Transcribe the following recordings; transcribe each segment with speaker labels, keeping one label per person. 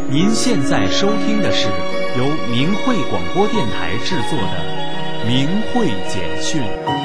Speaker 1: 您现在收听的是由明慧广播电台制作的《明慧简讯》。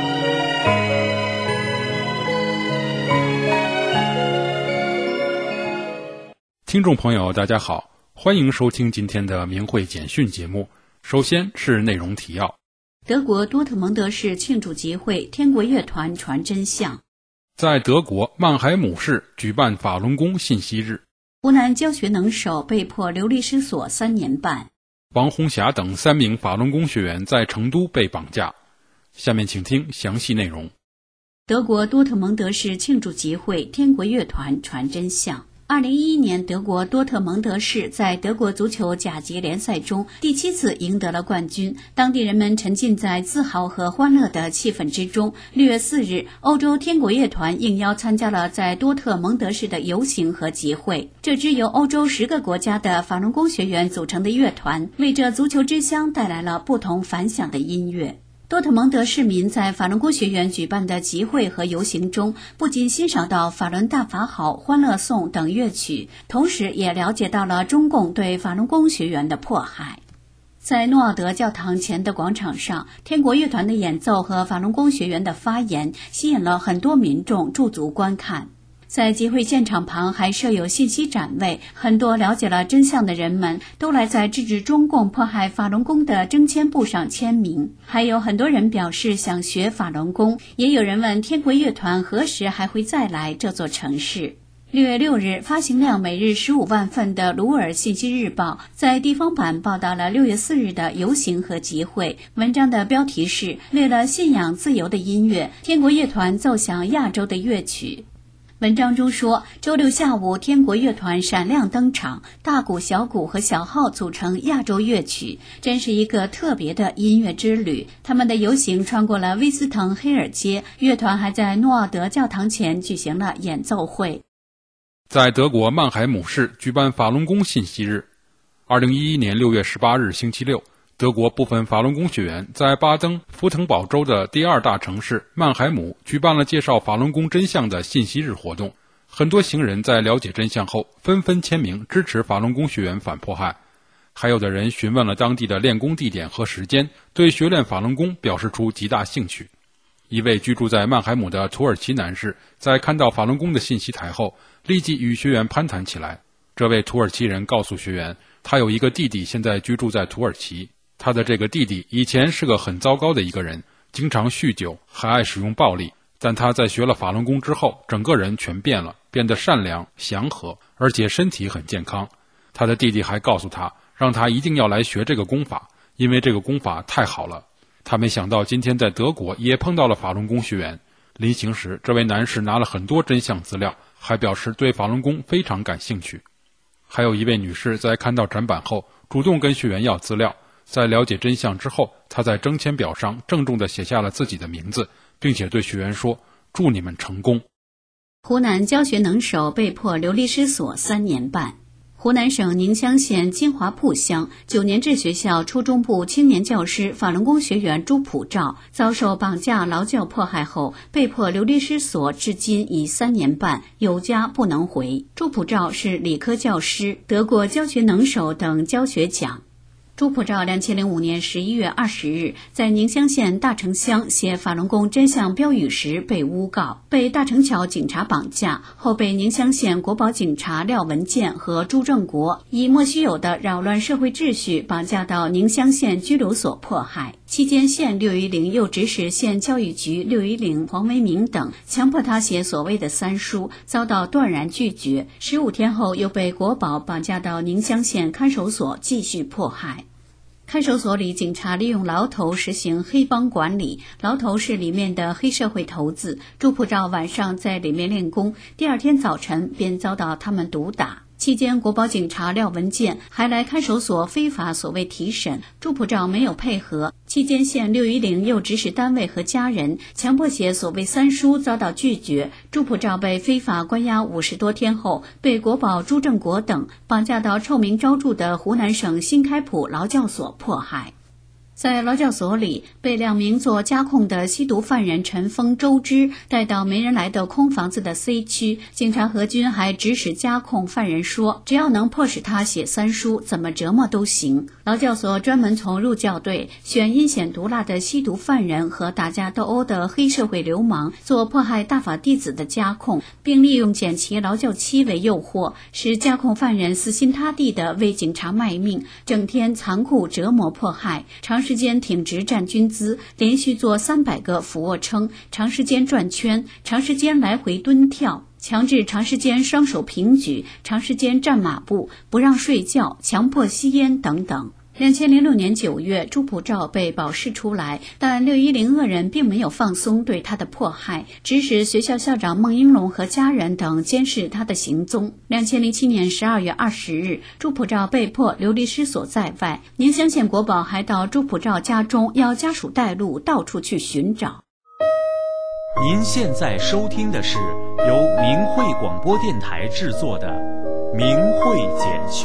Speaker 2: 听众朋友大家好，欢迎收听今天的明慧简讯节目。首先是内容提要。
Speaker 3: 德国多特蒙德市庆祝集会，天国乐团传真相。
Speaker 2: 在德国曼海姆市举办法轮功信息日。
Speaker 3: 湖南教学能手被迫流离失所3年半。
Speaker 2: 王红霞等3名法轮功学员在成都被绑架。下面请听详细内容。
Speaker 3: 德国多特蒙德市庆祝集会，天国乐团传真相。2011年，德国多特蒙德市在德国足球甲级联赛中第7次赢得了冠军，当地人们沉浸在自豪和欢乐的气氛之中。6月4日，欧洲天国乐团应邀参加了在多特蒙德市的游行和集会。这支由欧洲10个国家的法轮功学员组成的乐团，为这足球之乡带来了不同凡响的音乐。多特蒙德市民在法轮功学院举办的集会和游行中，不仅欣赏到法轮大法好、欢乐颂等乐曲，同时也了解到了中共对法轮功学员的迫害。在诺奥德教堂前的广场上，天国乐团的演奏和法轮功学员的发言吸引了很多民众驻足观看。在集会现场旁还设有信息展位，很多了解了真相的人们都来在制止中共迫害法轮功的征签簿上签名，还有很多人表示想学法轮功，也有人问天国乐团何时还会再来这座城市。6月6日，发行量每日15万份的鲁尔信息日报在地方版报道了6月4日的游行和集会。文章的标题是为了信仰自由的音乐，天国乐团奏响亚洲的乐曲。文章中说，周六下午，天国乐团闪亮登场，大鼓、小鼓和小号组成亚洲乐曲，真是一个特别的音乐之旅。他们的游行穿过了威斯滕黑尔街，乐团还在诺奥德教堂前举行了演奏会。
Speaker 2: 在德国曼海姆市举办法轮功信息日。2011年6月18日星期六，德国部分法轮功学员在巴登符腾堡州的第2大城市曼海姆举办了介绍法轮功真相的信息日活动。很多行人在了解真相后纷纷签名支持法轮功学员反迫害，还有的人询问了当地的练功地点和时间，对学练法轮功表示出极大兴趣。一位居住在曼海姆的土耳其男士在看到法轮功的信息台后，立即与学员攀谈起来。这位土耳其人告诉学员，他有一个弟弟现在居住在土耳其，他的这个弟弟以前是个很糟糕的一个人，经常酗酒，还爱使用暴力，但他在学了法轮功之后，整个人全变了，变得善良、祥和，而且身体很健康。他的弟弟还告诉他，让他一定要来学这个功法，因为这个功法太好了。他没想到今天在德国也碰到了法轮功学员。临行时，这位男士拿了很多真相资料，还表示对法轮功非常感兴趣。还有一位女士在看到展板后，主动跟学员要资料。在了解真相之后，他在征签表上郑重地写下了自己的名字，并且对学员说：“祝你们成功。”
Speaker 3: 湖南教学能手被迫流离失所3年半。湖南省宁乡县金华铺乡9年制学校初中部青年教师法轮功学员朱普照遭受绑架劳教迫害后，被迫流离失所，至今已3年半，有家不能回。朱普照是理科教师，得过教学能手等教学奖。朱普照2005年11月20日在宁乡县大城乡写法轮功真相标语时被诬告，被大城桥警察绑架，后被宁乡县国保警察廖文健和朱正国以莫须有的扰乱社会秩序绑架到宁乡县拘留所迫害。期间，县610又指使县教育局610黄维明等强迫他写所谓的3书，遭到断然拒绝。15天后又被国保绑架到宁乡县看守所继续迫害。看守所里，警察利用牢头实行黑帮管理，牢头是里面的黑社会头子。朱普照晚上在里面练功，第2天早晨便遭到他们毒打。期间，国保警察廖文健还来看守所非法所谓提审，朱普照没有配合。期间，县610又指使单位和家人强迫写所谓3书，遭到拒绝。朱普照被非法关押50多天后，被国保朱正国等绑架到臭名昭著的湖南省新开普劳教所迫害。 在劳教所里，被2名做监控的吸毒犯人陈峰、周之带到没人来的空房子的 C 区，警察何军还指使监控犯人说，只要能迫使他写3书，怎么折磨都行。劳教所专门从入教队选阴险毒辣的吸毒犯人和打架斗殴的黑社会流氓做迫害大法弟子的监控，并利用减其劳教期为诱惑，使监控犯人死心塌地地为警察卖命，整天残酷折磨迫害，长时间挺直站军姿，连续做300个俯卧撑，长时间转圈，长时间来回蹲跳，强制长时间双手平举，长时间站马步，不让睡觉，强迫吸烟等等。2006年9月，朱普照被保释出来，但610恶人并没有放松对他的迫害，指使学校校长孟英龙和家人等监视他的行踪。2007年12月20日，朱普照被迫流离失所在外，宁乡县国保还到朱普照家中要家属带路，到处去寻找。
Speaker 1: 您现在收听的是由明慧广播电台制作的《明慧简讯》。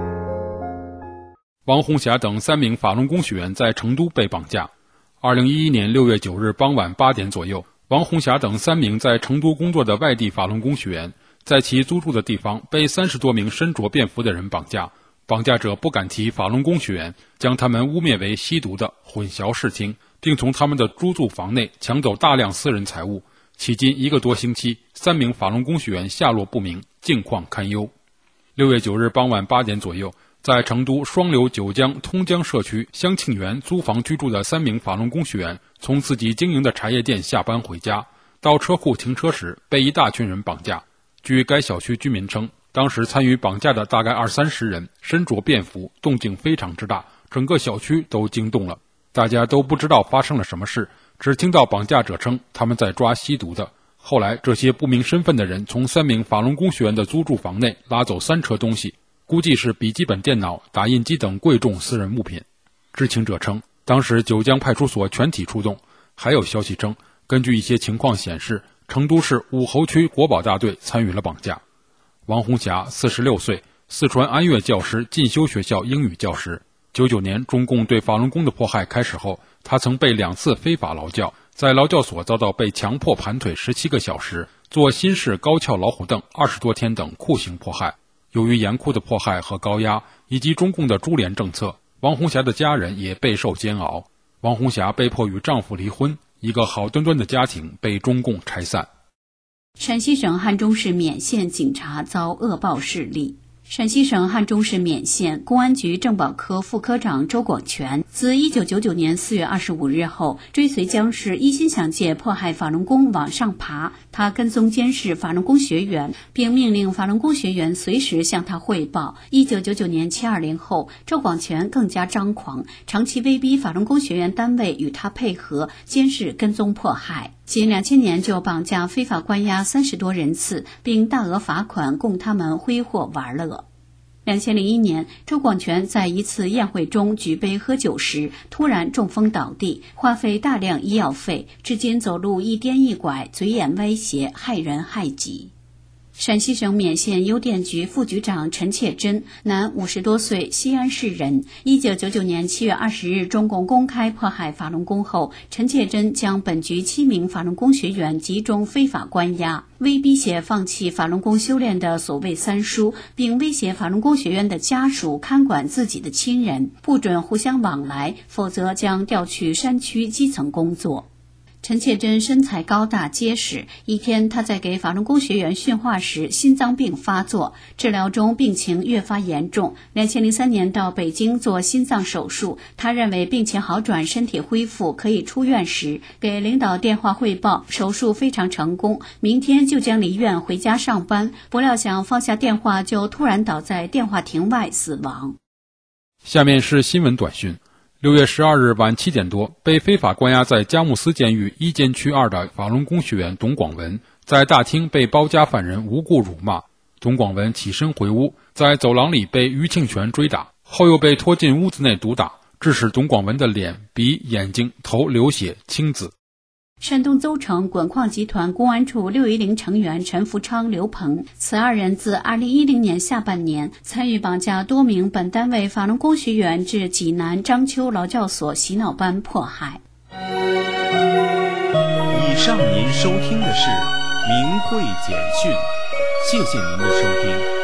Speaker 2: 王红霞等3名法轮功学员在成都被绑架。2011年6月9日傍晚8点左右，王红霞等3名在成都工作的外地法轮功学员，在其租住的地方被30多名身着便服的人绑架。绑架者不敢提法轮功学员，将他们污蔑为吸毒的，混淆视听，并从他们的租住房内抢走大量私人财物。迄今1个多星期，3名法轮功学员下落不明，境况堪忧。6月9日傍晚8点左右，在成都双流九江通江社区香庆园租房居住的3名法轮功学员，从自己经营的茶叶店下班回家，到车库停车时被一大群人绑架。据该小区居民称，当时参与绑架的大概20-30人，身着便服，动静非常之大，整个小区都惊动了。大家都不知道发生了什么事，只听到绑架者称他们在抓吸毒的。后来这些不明身份的人从3名法轮功学员的租住房内拉走3车东西，估计是笔记本电脑、打印机等贵重私人物品。知情者称，当时九江派出所全体出动。还有消息称，根据一些情况显示，成都市武侯区国保大队参与了绑架。王红霞46岁，四川安岳教师进修学校英语教师。99年中共对法轮功的迫害开始后，他曾被2次非法劳教，在劳教所遭到被强迫盘腿17个小时，做新式高翘老虎凳20多天等酷刑迫害。由于严酷的迫害和高压，以及中共的株连政策，王红霞的家人也备受煎熬。王红霞被迫与丈夫离婚，一个好端端的家庭被中共拆散。
Speaker 3: 陕西省汉中市勉县警察遭恶报势力。陕西省汉中市勉县公安局政保科副科长周广全自1999年4月25日后，追随僵尸一心想借迫害法轮功往上爬。他跟踪监视法轮功学员，并命令法轮功学员随时向他汇报。1999年720后，周广全更加张狂，长期威逼法轮功学员单位与他配合，监视跟踪迫害。仅2000年就绑架非法关押30多人次，并大额罚款供他们挥霍玩乐。2001年，周广全在一次宴会中举杯喝酒时，突然中风倒地，花费大量医药费，至今走路一颠一拐，嘴眼歪斜，害人害己。陕西省勉县邮电局副局长陈切珍，男50多岁，西安市人。1999年7月20日，中共公开迫害法轮功后，陈切珍将本局7名法轮功学员集中非法关押，威逼写放弃法轮功修炼的所谓3书，并威胁法轮功学员的家属看管自己的亲人，不准互相往来，否则将调去山区基层工作。陈切珍身材高大结实，一天他在给法轮功学员训话时心脏病发作，治疗中病情越发严重。2003年到北京做心脏手术，他认为病情好转，身体恢复可以出院时，给领导电话汇报手术非常成功，明天就将离院回家上班，不料想放下电话就突然倒在电话亭外死亡。
Speaker 2: 下面是新闻短讯。6月12日晚7点多，被非法关押在佳木斯监狱1监区2的法轮功学员董广文，在大厅被包夹犯人无故辱骂。董广文起身回屋，在走廊里被于庆全追打，后又被拖进屋子内毒打，致使董广文的脸、鼻、眼睛、头流血青紫。
Speaker 3: 山东邹城滚矿集团公安处610成员陈福昌、刘鹏，此二人自2010年下半年参与绑架多名本单位法轮功学员至济南章丘劳教所洗脑班迫害。
Speaker 1: 以上您收听的是明慧简讯，谢谢您的收听。